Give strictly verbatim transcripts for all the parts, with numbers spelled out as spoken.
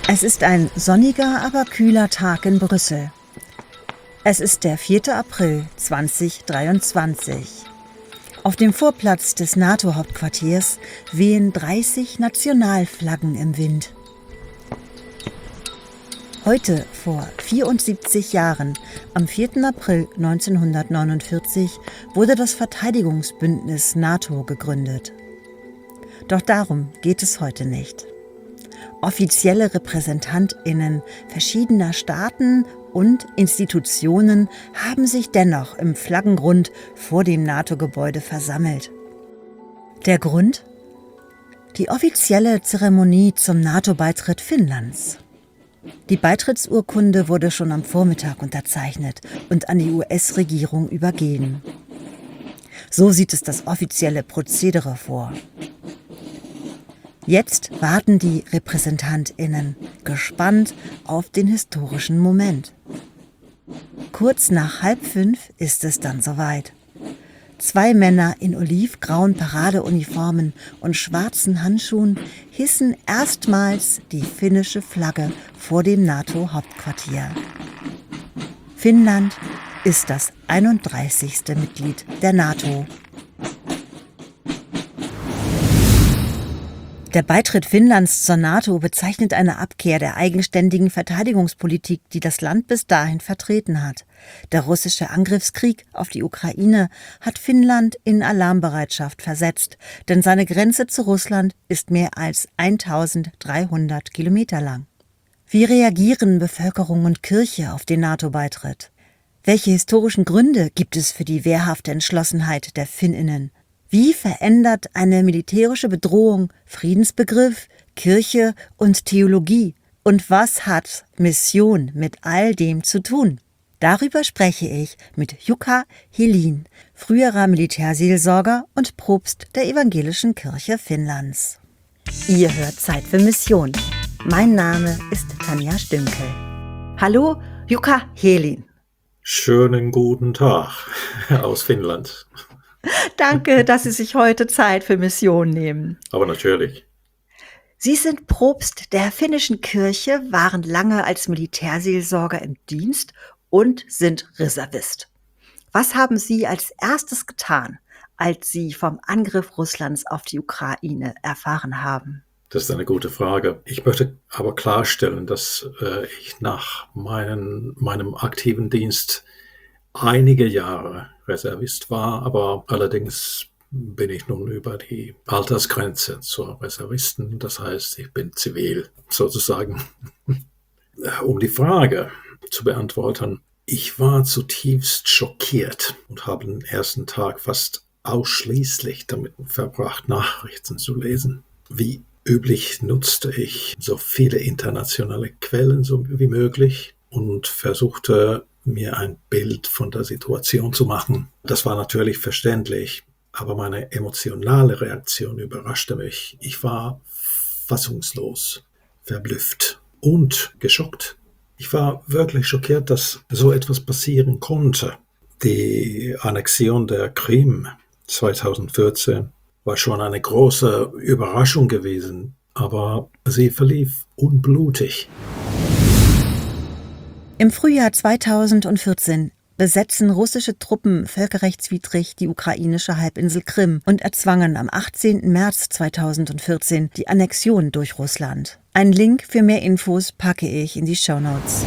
Es ist ein sonniger, aber kühler Tag in Brüssel. Es ist der vierte April zweitausenddreiundzwanzig. Auf dem Vorplatz des NATO-Hauptquartiers wehen dreißig Nationalflaggen im Wind. Heute, vor vierundsiebzig Jahren, am vierten April neunzehnhundertneunundvierzig, wurde das Verteidigungsbündnis NATO gegründet. Doch darum geht es heute nicht. Offizielle RepräsentantInnen verschiedener Staaten und Institutionen haben sich dennoch im Flaggengrund vor dem NATO-Gebäude versammelt. Der Grund? Die offizielle Zeremonie zum NATO-Beitritt Finnlands. Die Beitrittsurkunde wurde schon am Vormittag unterzeichnet und an die U S-Regierung übergeben. So sieht es das offizielle Prozedere vor. Jetzt warten die RepräsentantInnen gespannt auf den historischen Moment. Kurz nach halb fünf ist es dann soweit. Zwei Männer in olivgrauen Paradeuniformen und schwarzen Handschuhen hissen erstmals die finnische Flagge vor dem NATO-Hauptquartier. Finnland ist das einunddreißigste Mitglied der NATO. Der Beitritt Finnlands zur NATO bezeichnet eine Abkehr der eigenständigen Verteidigungspolitik, die das Land bis dahin vertreten hat. Der russische Angriffskrieg auf die Ukraine hat Finnland in Alarmbereitschaft versetzt, denn seine Grenze zu Russland ist mehr als eintausenddreihundert Kilometer lang. Wie reagieren Bevölkerung und Kirche auf den NATO-Beitritt? Welche historischen Gründe gibt es für die wehrhafte Entschlossenheit der Finninnen? Wie verändert eine militärische Bedrohung Friedensbegriff, Kirche und Theologie? Und was hat Mission mit all dem zu tun? Darüber spreche ich mit Jukka Helin, früherer Militärseelsorger und Propst der Evangelischen Kirche Finnlands. Ihr hört Zeit für Mission. Mein Name ist Tanja Stünkel. Hallo, Jukka Helin. Schönen guten Tag aus Finnland. Danke, dass Sie sich heute Zeit für Mission nehmen. Aber natürlich. Sie sind Propst der finnischen Kirche, waren lange als Militärseelsorger im Dienst und sind Reservist. Was haben Sie als erstes getan, als Sie vom Angriff Russlands auf die Ukraine erfahren haben? Das ist eine gute Frage. Ich möchte aber klarstellen, dass äh, ich nach meinen, meinem aktiven Dienst einige Jahre Reservist war, aber allerdings bin ich nun über die Altersgrenze zur Reservisten. Das heißt, ich bin zivil sozusagen. Um die Frage zu beantworten, ich war zutiefst schockiert und habe den ersten Tag fast ausschließlich damit verbracht, Nachrichten zu lesen. Wie üblich nutzte ich so viele internationale Quellen so wie möglich und versuchte, mir ein Bild von der Situation zu machen. Das war natürlich verständlich, aber meine emotionale Reaktion überraschte mich. Ich war fassungslos, verblüfft und geschockt. Ich war wirklich schockiert, dass so etwas passieren konnte. Die Annexion der Krim zweitausendvierzehn war schon eine große Überraschung gewesen, aber sie verlief unblutig. Im Frühjahr zweitausendvierzehn besetzen russische Truppen völkerrechtswidrig die ukrainische Halbinsel Krim und erzwangen am achtzehnten März zweitausendvierzehn die Annexion durch Russland. Einen Link für mehr Infos packe ich in die Shownotes.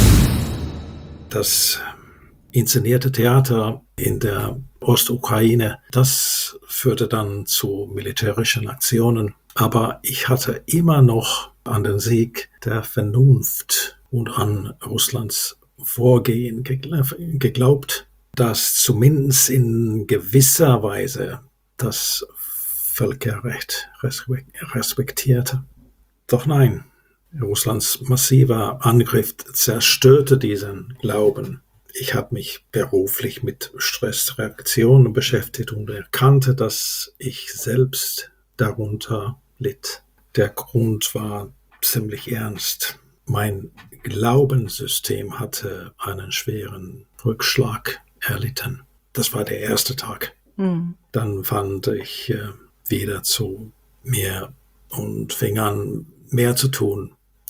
Das inszenierte Theater in der Ostukraine, das führte dann zu militärischen Aktionen. Aber ich hatte immer noch an den Sieg der Vernunft und an Russlands Vorgehen geglaubt, das zumindest in gewisser Weise das Völkerrecht respektierte. Doch nein, Russlands massiver Angriff zerstörte diesen Glauben. Ich habe mich beruflich mit Stressreaktionen beschäftigt und erkannte, dass ich selbst darunter litt. Der Grund war ziemlich ernst. Mein Glaubenssystem hatte einen schweren Rückschlag erlitten. Das war der erste Tag. Mhm. Dann fand ich äh, wieder zu mir und fing an, mehr zu tun,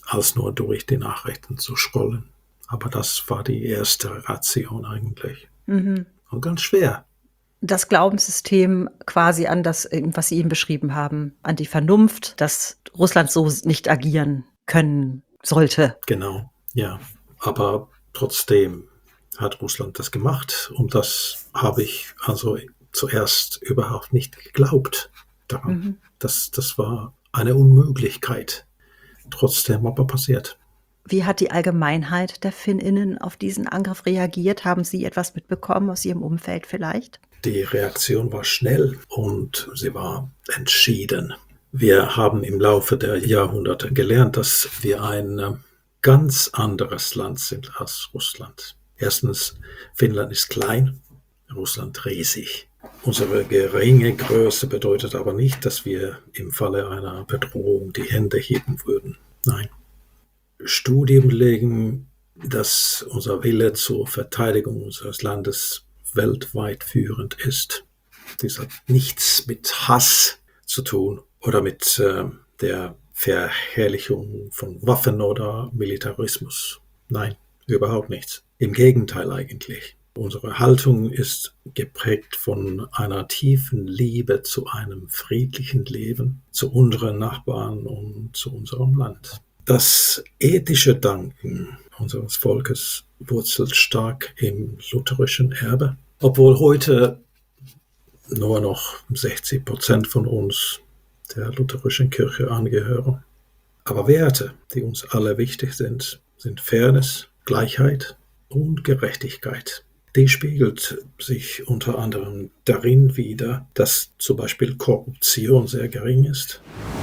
als nur durch die Nachrichten zu scrollen. Aber das war die erste Ration eigentlich. Mhm. Und ganz schwer. Das Glaubenssystem quasi an das, was Sie eben beschrieben haben, an die Vernunft, dass Russland so nicht agieren können sollte. Genau, ja. Aber trotzdem hat Russland das gemacht und das habe ich also zuerst überhaupt nicht geglaubt daran. Mhm. Das, das war eine Unmöglichkeit. Trotzdem aber passiert. Wie hat die Allgemeinheit der Finninnen auf diesen Angriff reagiert? Haben Sie etwas mitbekommen aus Ihrem Umfeld vielleicht? Die Reaktion war schnell und sie war entschieden. Wir haben im Laufe der Jahrhunderte gelernt, dass wir ein ganz anderes Land sind als Russland. Erstens, Finnland ist klein, Russland riesig. Unsere geringe Größe bedeutet aber nicht, dass wir im Falle einer Bedrohung die Hände heben würden. Nein. Studien belegen, dass unser Wille zur Verteidigung unseres Landes weltweit führend ist. Dies hat nichts mit Hass zu tun oder mit äh, der Verherrlichung von Waffen oder Militarismus. Nein, überhaupt nichts. Im Gegenteil eigentlich. Unsere Haltung ist geprägt von einer tiefen Liebe zu einem friedlichen Leben, zu unseren Nachbarn und zu unserem Land. Das ethische Danken unseres Volkes wurzelt stark im lutherischen Erbe. Obwohl heute nur noch sechzig Prozent von uns der lutherischen Kirche angehören. Aber Werte, die uns alle wichtig sind, sind Fairness, Gleichheit und Gerechtigkeit. Die spiegelt sich unter anderem darin wider, dass zum Beispiel Korruption sehr gering ist.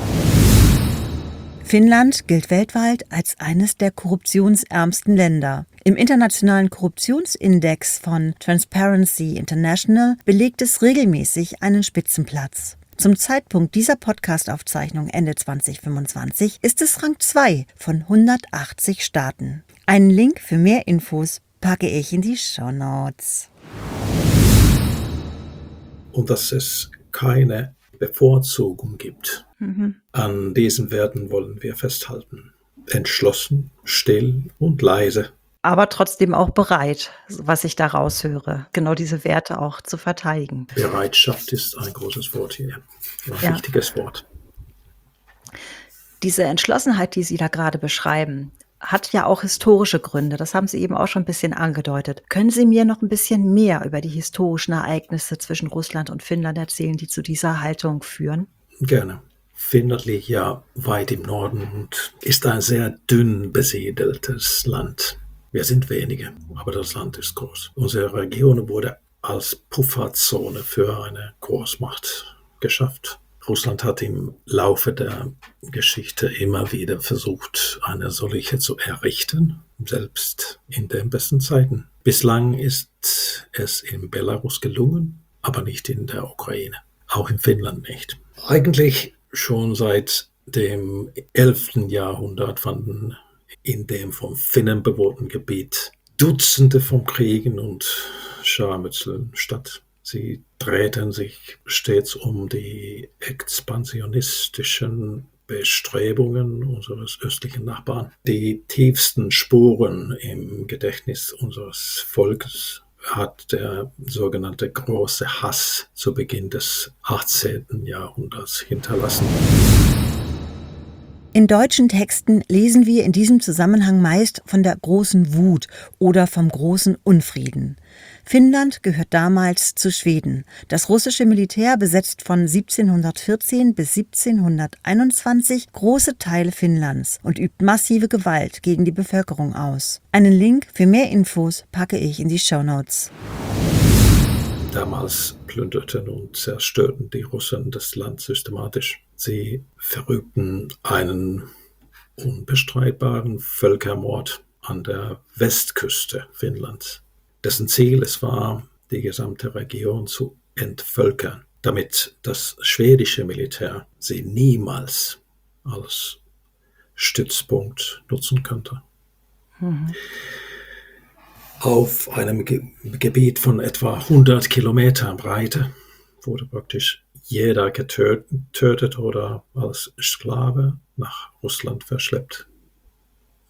Finnland gilt weltweit als eines der korruptionsärmsten Länder. Im internationalen Korruptionsindex von Transparency International belegt es regelmäßig einen Spitzenplatz. Zum Zeitpunkt dieser Podcast-Aufzeichnung Ende zwanzig fünfundzwanzig ist es Rang zwei von hundertachtzig Staaten. Einen Link für mehr Infos packe ich in die Shownotes. Und dass es keine Bevorzugung gibt. Mhm. An diesen Werten wollen wir festhalten. Entschlossen, still und leise. Aber trotzdem auch bereit, was ich da raushöre, genau diese Werte auch zu verteidigen. Bereitschaft ist ein großes Wort hier, ein Ja. wichtiges Wort. Diese Entschlossenheit, die Sie da gerade beschreiben, hat ja auch historische Gründe. Das haben Sie eben auch schon ein bisschen angedeutet. Können Sie mir noch ein bisschen mehr über die historischen Ereignisse zwischen Russland und Finnland erzählen, die zu dieser Haltung führen? Gerne. Finnland liegt ja weit im Norden und ist ein sehr dünn besiedeltes Land. Wir sind wenige, aber das Land ist groß. Unsere Region wurde als Pufferzone für eine Großmacht geschafft. Russland hat im Laufe der Geschichte immer wieder versucht, eine solche zu errichten, selbst in den besten Zeiten. Bislang ist es in Belarus gelungen, aber nicht in der Ukraine, auch in Finnland nicht. Eigentlich schon seit dem elften Jahrhundert fanden in dem vom Finnen bewohnten Gebiet Dutzende von Kriegen und Scharmützeln statt. Sie drehten sich stets um die expansionistischen Bestrebungen unseres östlichen Nachbarn. Die tiefsten Spuren im Gedächtnis unseres Volkes hat der sogenannte große Hass zu Beginn des achtzehnten Jahrhunderts hinterlassen. In deutschen Texten lesen wir in diesem Zusammenhang meist von der großen Wut oder vom großen Unfrieden. Finnland gehört damals zu Schweden. Das russische Militär besetzt von siebzehnhundertvierzehn bis siebzehnhunderteinundzwanzig große Teile Finnlands und übt massive Gewalt gegen die Bevölkerung aus. Einen Link für mehr Infos packe ich in die Shownotes. Damals plünderten und zerstörten die Russen das Land systematisch. Sie verübten einen unbestreitbaren Völkermord an der Westküste Finnlands, dessen Ziel es war, die gesamte Region zu entvölkern, damit das schwedische Militär sie niemals als Stützpunkt nutzen könnte. Mhm. Auf einem Ge- Gebiet von etwa hundert Kilometern Breite wurde praktisch jeder getötet oder als Sklave nach Russland verschleppt.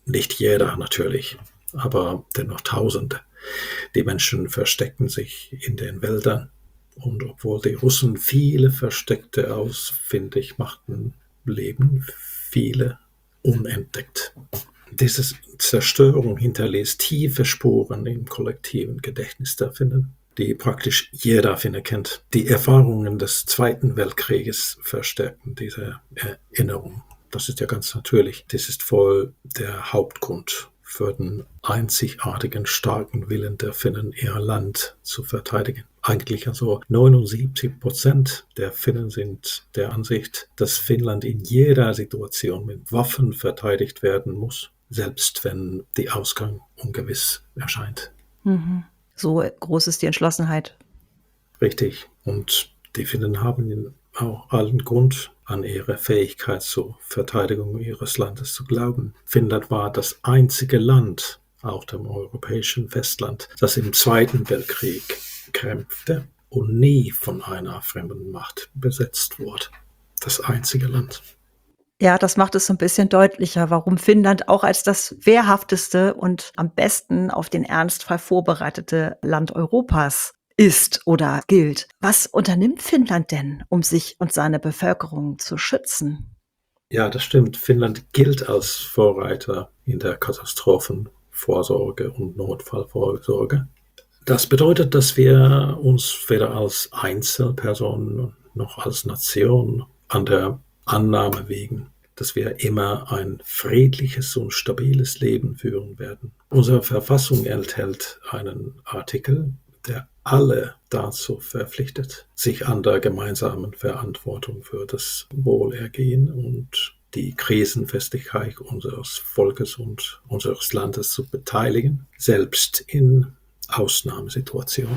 Nicht jeder natürlich, aber dennoch Tausende. Die Menschen versteckten sich in den Wäldern. Und obwohl die Russen viele Versteckte ausfindig machten, leben viele unentdeckt. Diese Zerstörung hinterließ tiefe Spuren im kollektiven Gedächtnis der Finnen, die praktisch jeder Finne kennt. Die Erfahrungen des Zweiten Weltkrieges verstärkten diese Erinnerung. Das ist ja ganz natürlich. Das ist wohl der Hauptgrund für den einzigartigen, starken Willen der Finnen, ihr Land zu verteidigen. Eigentlich also neunundsiebzig Prozent der Finnen sind der Ansicht, dass Finnland in jeder Situation mit Waffen verteidigt werden muss, selbst wenn der Ausgang ungewiss erscheint. Mhm. So groß ist die Entschlossenheit. Richtig. Und die Finnen haben auch allen Grund, an ihre Fähigkeit zur Verteidigung ihres Landes zu glauben. Finnland war das einzige Land auf dem europäischen Festland, das im Zweiten Weltkrieg kämpfte und nie von einer fremden Macht besetzt wurde. Das einzige Land. Ja, das macht es so ein bisschen deutlicher, warum Finnland auch als das wehrhafteste und am besten auf den Ernstfall vorbereitete Land Europas ist oder gilt. Was unternimmt Finnland denn, um sich und seine Bevölkerung zu schützen? Ja, das stimmt. Finnland gilt als Vorreiter in der Katastrophenvorsorge und Notfallvorsorge. Das bedeutet, dass wir uns weder als Einzelpersonen noch als Nation an der Annahme wiegen, dass wir immer ein friedliches und stabiles Leben führen werden. Unsere Verfassung enthält einen Artikel, der alle dazu verpflichtet, sich an der gemeinsamen Verantwortung für das Wohlergehen und die Krisenfestigkeit unseres Volkes und unseres Landes zu beteiligen, selbst in Ausnahmesituationen.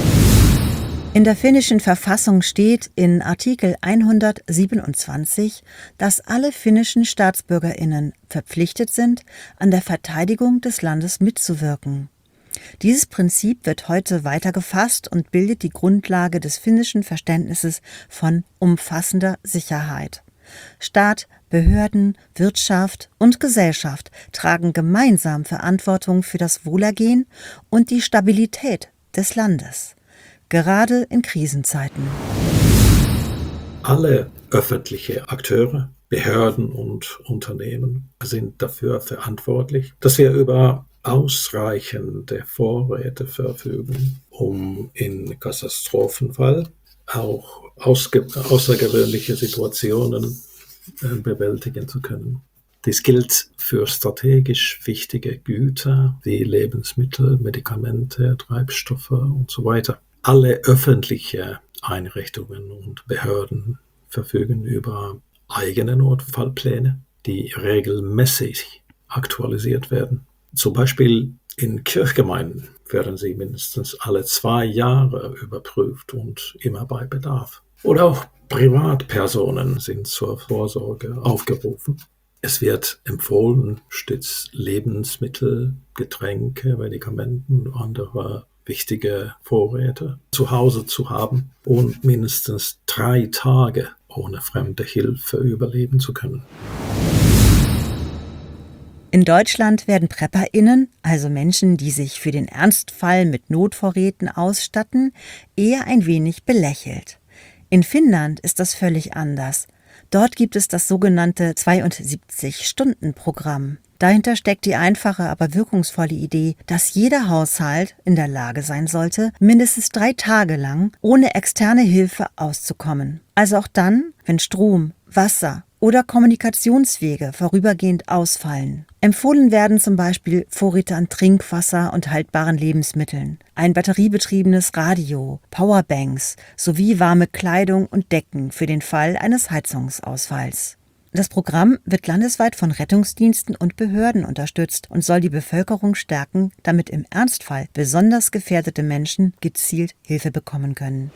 In der finnischen Verfassung steht in Artikel hundertsiebenundzwanzig, dass alle finnischen StaatsbürgerInnen verpflichtet sind, an der Verteidigung des Landes mitzuwirken. Dieses Prinzip wird heute weiter gefasst und bildet die Grundlage des finnischen Verständnisses von umfassender Sicherheit. Staat, Behörden, Wirtschaft und Gesellschaft tragen gemeinsam Verantwortung für das Wohlergehen und die Stabilität des Landes, gerade in Krisenzeiten. Alle öffentlichen Akteure, Behörden und Unternehmen sind dafür verantwortlich, dass wir über ausreichende Vorräte verfügen, um in Katastrophenfall auch ausge- außergewöhnliche Situationen äh, bewältigen zu können. Dies gilt für strategisch wichtige Güter wie Lebensmittel, Medikamente, Treibstoffe und so weiter. Alle öffentlichen Einrichtungen und Behörden verfügen über eigene Notfallpläne, die regelmäßig aktualisiert werden. Zum Beispiel in Kirchgemeinden werden sie mindestens alle zwei Jahre überprüft und immer bei Bedarf. Oder auch Privatpersonen sind zur Vorsorge aufgerufen. Es wird empfohlen, stets Lebensmittel, Getränke, Medikamente und andere wichtige Vorräte zu Hause zu haben und mindestens drei Tage ohne fremde Hilfe überleben zu können. In Deutschland werden PrepperInnen, also Menschen, die sich für den Ernstfall mit Notvorräten ausstatten, eher ein wenig belächelt. In Finnland ist das völlig anders. Dort gibt es das sogenannte zweiundsiebzig-Stunden-Programm. Dahinter steckt die einfache, aber wirkungsvolle Idee, dass jeder Haushalt in der Lage sein sollte, mindestens drei Tage lang ohne externe Hilfe auszukommen. Also auch dann, wenn Strom, Wasser oder Kommunikationswege vorübergehend ausfallen. Empfohlen werden zum Beispiel Vorräte an Trinkwasser und haltbaren Lebensmitteln, ein batteriebetriebenes Radio, Powerbanks sowie warme Kleidung und Decken für den Fall eines Heizungsausfalls. Das Programm wird landesweit von Rettungsdiensten und Behörden unterstützt und soll die Bevölkerung stärken, damit im Ernstfall besonders gefährdete Menschen gezielt Hilfe bekommen können.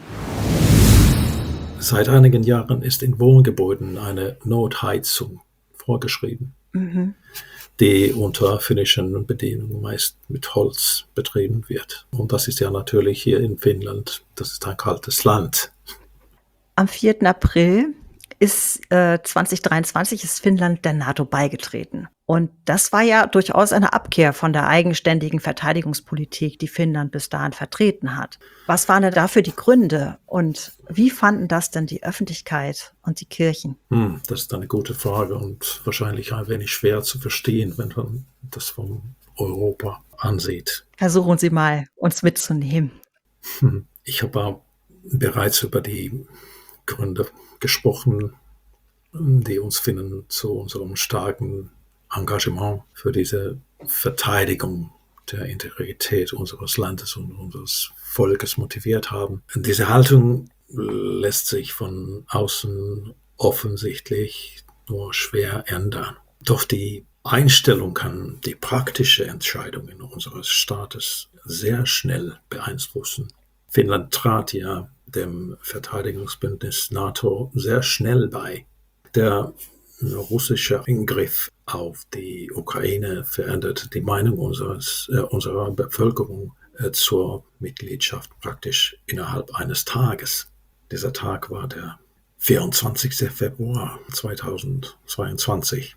Seit einigen Jahren ist in Wohngebäuden eine Notheizung vorgeschrieben, mhm. die unter finnischen Bedingungen meist mit Holz betrieben wird. Und das ist ja natürlich hier in Finnland, das ist ein kaltes Land. Am vierten April ist äh, zwanzig dreiundzwanzig ist Finnland der NATO beigetreten. Und das war ja durchaus eine Abkehr von der eigenständigen Verteidigungspolitik, die Finnland bis dahin vertreten hat. Was waren denn dafür die Gründe und wie fanden das denn die Öffentlichkeit und die Kirchen? Hm, das ist eine gute Frage und wahrscheinlich ein wenig schwer zu verstehen, wenn man das von Europa ansieht. Versuchen Sie mal, uns mitzunehmen. Hm, Ich habe bereits über die Gründe gesprochen, die uns Finnen zu unserem starken Engagement für diese Verteidigung der Integrität unseres Landes und unseres Volkes motiviert haben. Diese Haltung lässt sich von außen offensichtlich nur schwer ändern. Doch die Einstellung kann die praktische Entscheidungen unseres Staates sehr schnell beeinflussen. Finnland trat ja dem Verteidigungsbündnis NATO sehr schnell bei. Der russische Angriff auf die Ukraine veränderte die Meinung unseres, äh, unserer Bevölkerung äh, zur Mitgliedschaft praktisch innerhalb eines Tages. Dieser Tag war der vierundzwanzigster Februar zweitausendzweiundzwanzig.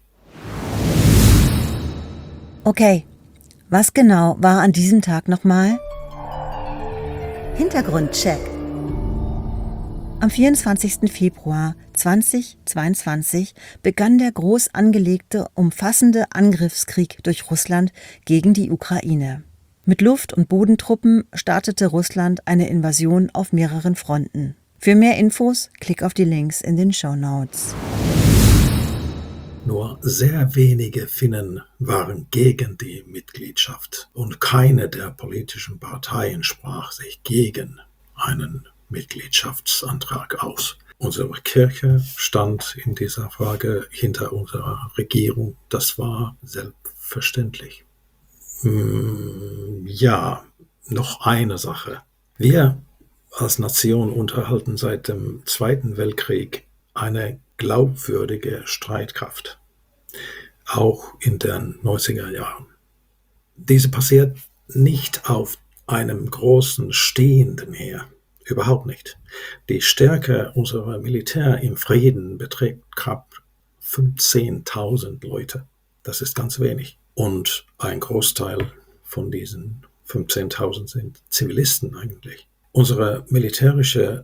Okay, was genau war an diesem Tag nochmal? Hintergrundcheck. Am vierundzwanzigsten Februar zweitausendzweiundzwanzig begann der groß angelegte, umfassende Angriffskrieg durch Russland gegen die Ukraine. Mit Luft- und Bodentruppen startete Russland eine Invasion auf mehreren Fronten. Für mehr Infos klick auf die Links in den Shownotes. Nur sehr wenige Finnen waren gegen die Mitgliedschaft und keine der politischen Parteien sprach sich gegen einen Mitgliedschaftsantrag aus. Unsere Kirche stand in dieser Frage hinter unserer Regierung. Das war selbstverständlich. Ja, noch eine Sache. Wir als Nation unterhalten seit dem Zweiten Weltkrieg eine glaubwürdige Streitkraft, auch in den neunziger Jahren. Diese passiert nicht auf einem großen stehenden Heer, überhaupt nicht. Die Stärke unserer Militär im Frieden beträgt knapp fünfzehntausend Leute. Das ist ganz wenig. Und ein Großteil von diesen fünfzehntausend sind Zivilisten eigentlich. Unsere militärische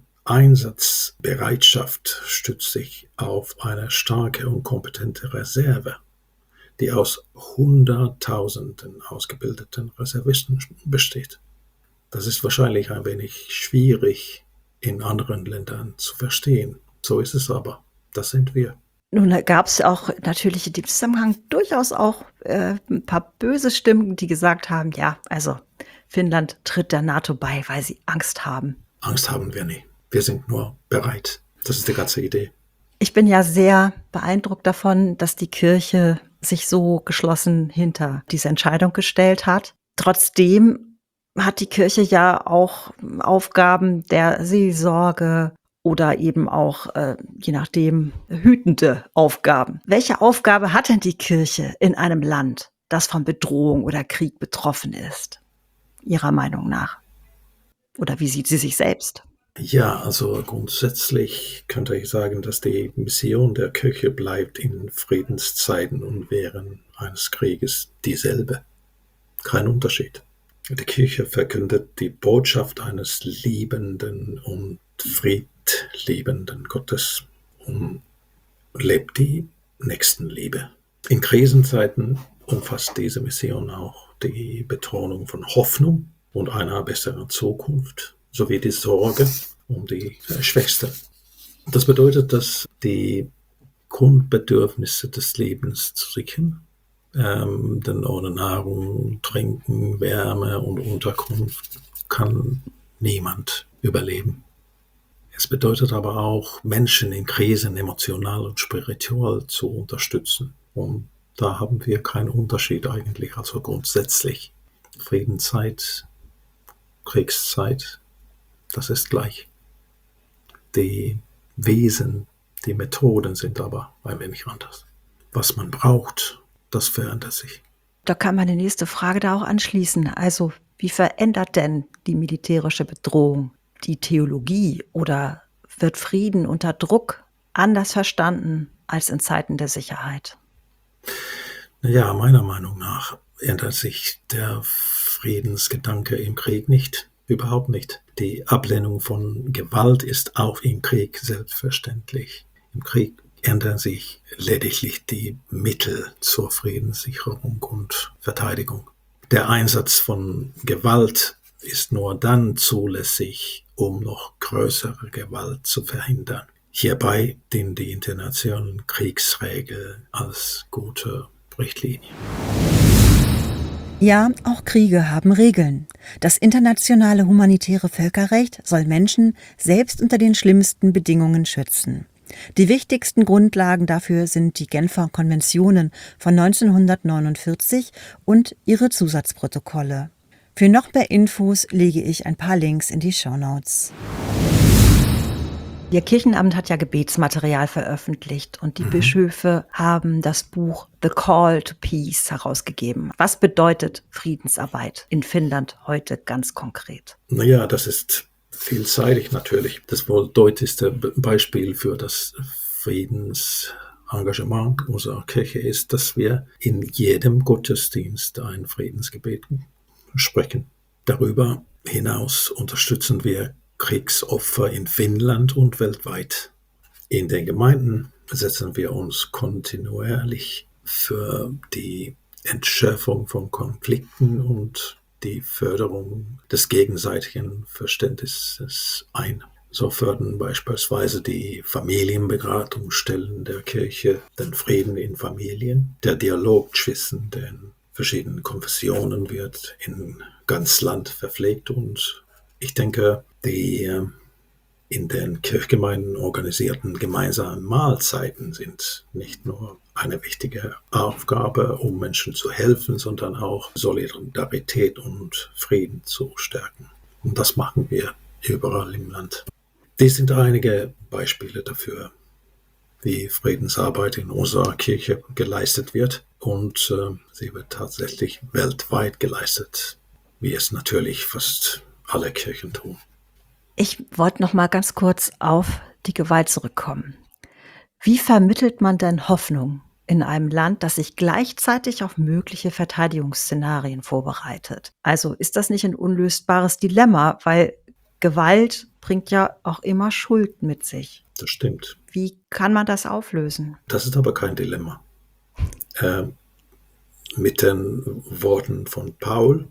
Einsatzbereitschaft stützt sich auf eine starke und kompetente Reserve, die aus Hunderttausenden ausgebildeten Reservisten besteht. Das ist wahrscheinlich ein wenig schwierig in anderen Ländern zu verstehen. So ist es aber. Das sind wir. Nun gab es auch natürlich in dem Zusammenhang durchaus auch äh, ein paar böse Stimmen, die gesagt haben, ja, also Finnland tritt der NATO bei, weil sie Angst haben. Angst haben wir nie. Wir sind nur bereit. Das ist die ganze Idee. Ich bin ja sehr beeindruckt davon, dass die Kirche sich so geschlossen hinter diese Entscheidung gestellt hat. Trotzdem hat die Kirche ja auch Aufgaben der Seelsorge oder eben auch, äh, je nachdem, hütende Aufgaben. Welche Aufgabe hat denn die Kirche in einem Land, das von Bedrohung oder Krieg betroffen ist, Ihrer Meinung nach? Oder wie sieht sie sich selbst? Ja, also grundsätzlich könnte ich sagen, dass die Mission der Kirche bleibt in Friedenszeiten und während eines Krieges dieselbe. Kein Unterschied. Die Kirche verkündet die Botschaft eines liebenden und friedliebenden Gottes und lebt die Nächstenliebe. In Krisenzeiten umfasst diese Mission auch die Betonung von Hoffnung und einer besseren Zukunft, sowie die Sorge um die Schwächsten. Das bedeutet, dass die Grundbedürfnisse des Lebens zu sichern, ähm, denn ohne Nahrung, Trinken, Wärme und Unterkunft kann niemand überleben. Es bedeutet aber auch, Menschen in Krisen emotional und spirituell zu unterstützen. Und da haben wir keinen Unterschied eigentlich, also grundsätzlich. Friedenszeit, Kriegszeit, das ist gleich. Die Wesen, die Methoden sind aber ein wenig anders. Was man braucht, das verändert sich. Da kann man die nächste Frage da auch anschließen. Also, wie verändert denn die militärische Bedrohung die Theologie oder wird Frieden unter Druck anders verstanden als in Zeiten der Sicherheit? Ja, meiner Meinung nach ändert sich der Friedensgedanke im Krieg nicht, überhaupt nicht. Die Ablehnung von Gewalt ist auch im Krieg selbstverständlich. Im Krieg ändern sich lediglich die Mittel zur Friedenssicherung und Verteidigung. Der Einsatz von Gewalt ist nur dann zulässig, um noch größere Gewalt zu verhindern. Hierbei dienen die internationalen Kriegsregeln als gute Richtlinie. Ja, auch Kriege haben Regeln. Das internationale humanitäre Völkerrecht soll Menschen selbst unter den schlimmsten Bedingungen schützen. Die wichtigsten Grundlagen dafür sind die Genfer Konventionen von neunzehnhundertneunundvierzig und ihre Zusatzprotokolle. Für noch mehr Infos lege ich ein paar Links in die Shownotes. Ihr Kirchenamt hat ja Gebetsmaterial veröffentlicht und die mhm. Bischöfe haben das Buch The Call to Peace herausgegeben. Was bedeutet Friedensarbeit in Finnland heute ganz konkret? Naja, das ist vielseitig natürlich. Das wohl deutlichste Beispiel für das Friedensengagement unserer Kirche ist, dass wir in jedem Gottesdienst ein Friedensgebet sprechen. Darüber hinaus unterstützen wir Kriegsopfer in Finnland und weltweit. In den Gemeinden setzen wir uns kontinuierlich für die Entschärfung von Konflikten und die Förderung des gegenseitigen Verständnisses ein. So fördern beispielsweise die Familienberatungsstellen der Kirche den Frieden in Familien. Der Dialog zwischen den verschiedenen Konfessionen wird in ganz Land verpflegt und ich denke, die in den Kirchgemeinden organisierten gemeinsamen Mahlzeiten sind nicht nur eine wichtige Aufgabe, um Menschen zu helfen, sondern auch Solidarität und Frieden zu stärken. Und das machen wir überall im Land. Dies sind einige Beispiele dafür, wie Friedensarbeit in unserer Kirche geleistet wird. Und äh, sie wird tatsächlich weltweit geleistet, wie es natürlich fast alle Kirchen tun. Ich wollte noch mal ganz kurz auf die Gewalt zurückkommen. Wie vermittelt man denn Hoffnung in einem Land, das sich gleichzeitig auf mögliche Verteidigungsszenarien vorbereitet? Also ist das nicht ein unlösbares Dilemma, weil Gewalt bringt ja auch immer Schuld mit sich. Das stimmt. Wie kann man das auflösen? Das ist aber kein Dilemma. Äh, mit den Worten von Paul: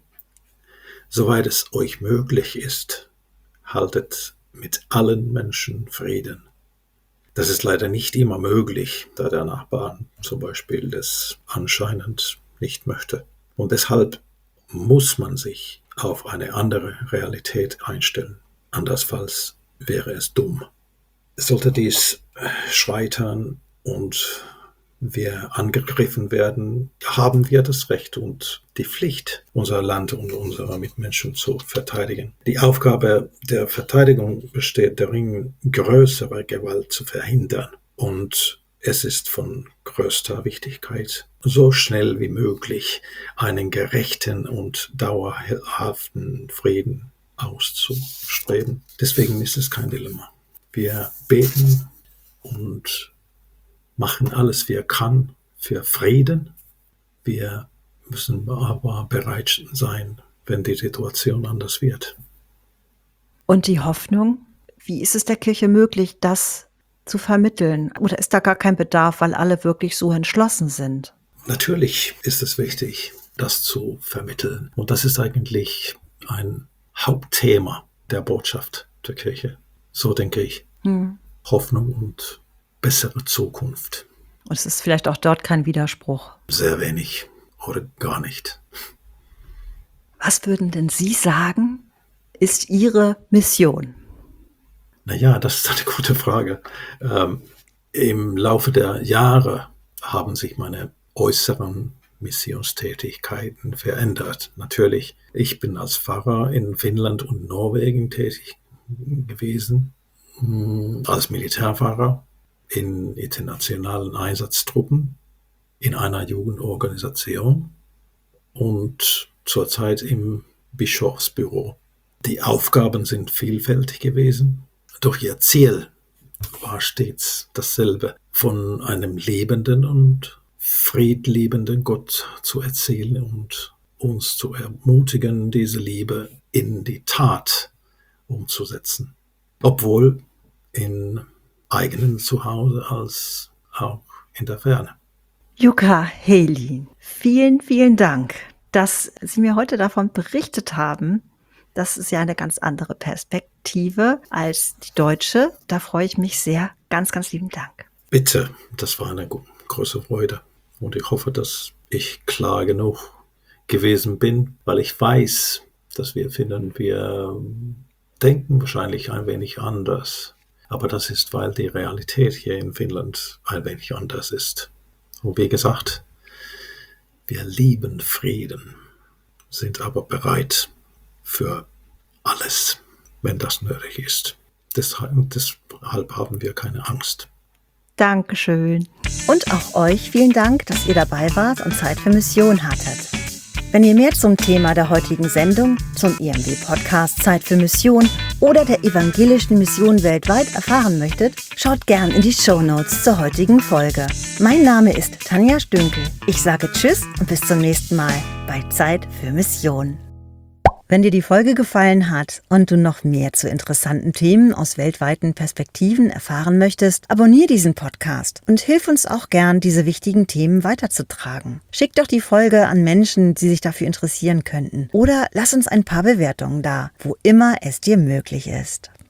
Soweit es euch möglich ist, haltet mit allen Menschen Frieden. Das ist leider nicht immer möglich, da der Nachbar zum Beispiel das anscheinend nicht möchte. Und deshalb muss man sich auf eine andere Realität einstellen. Andernfalls wäre es dumm. Sollte dies scheitern und wir angegriffen werden, haben wir das Recht und die Pflicht, unser Land und unsere Mitmenschen zu verteidigen. Die Aufgabe der Verteidigung besteht darin, größere Gewalt zu verhindern. Und es ist von größter Wichtigkeit, so schnell wie möglich einen gerechten und dauerhaften Frieden auszustreben. Deswegen ist es kein Dilemma. Wir beten und machen alles, was wir können, für Frieden. Wir müssen aber bereit sein, wenn die Situation anders wird. Und die Hoffnung, wie ist es der Kirche möglich, das zu vermitteln? Oder ist da gar kein Bedarf, weil alle wirklich so entschlossen sind? Natürlich ist es wichtig, das zu vermitteln. Und das ist eigentlich ein Hauptthema der Botschaft der Kirche. So denke ich. Hm. Hoffnung und bessere Zukunft. Und es ist vielleicht auch dort kein Widerspruch. Sehr wenig oder gar nicht. Was würden denn Sie sagen, ist Ihre Mission? Naja, das ist eine gute Frage. Ähm, im Laufe der Jahre haben sich meine äußeren Missionstätigkeiten verändert. Natürlich, ich bin als Pfarrer in Finnland und Norwegen tätig gewesen, als Militärpfarrer in internationalen Einsatztruppen, in einer Jugendorganisation und zurzeit im Bischofsbüro. Die Aufgaben sind vielfältig gewesen, doch ihr Ziel war stets dasselbe: von einem lebenden und friedliebenden Gott zu erzählen und uns zu ermutigen, diese Liebe in die Tat umzusetzen. Obwohl in eigenen Zuhause als auch in der Ferne. Jukka Heylin, vielen, vielen Dank, dass Sie mir heute davon berichtet haben. Das ist ja eine ganz andere Perspektive als die deutsche. Da freue ich mich sehr. Ganz, ganz lieben Dank. Bitte, das war eine große Freude. Und ich hoffe, dass ich klar genug gewesen bin, weil ich weiß, dass wir finden, wir denken wahrscheinlich ein wenig anders. Aber das ist, weil die Realität hier in Finnland ein wenig anders ist. Und wie gesagt, wir lieben Frieden, sind aber bereit für alles, wenn das nötig ist. Deshalb, deshalb haben wir keine Angst. Dankeschön. Und auch euch vielen Dank, dass ihr dabei wart und Zeit für Mission hattet. Wenn ihr mehr zum Thema der heutigen Sendung, zum I M W-Podcast Zeit für Mission oder der evangelischen Mission weltweit erfahren möchtet, schaut gern in die Shownotes zur heutigen Folge. Mein Name ist Tanja Stünkel. Ich sage Tschüss und bis zum nächsten Mal bei Zeit für Mission. Wenn dir die Folge gefallen hat und du noch mehr zu interessanten Themen aus weltweiten Perspektiven erfahren möchtest, abonniere diesen Podcast und hilf uns auch gern, diese wichtigen Themen weiterzutragen. Schick doch die Folge an Menschen, die sich dafür interessieren könnten. Oder lass uns ein paar Bewertungen da, wo immer es dir möglich ist.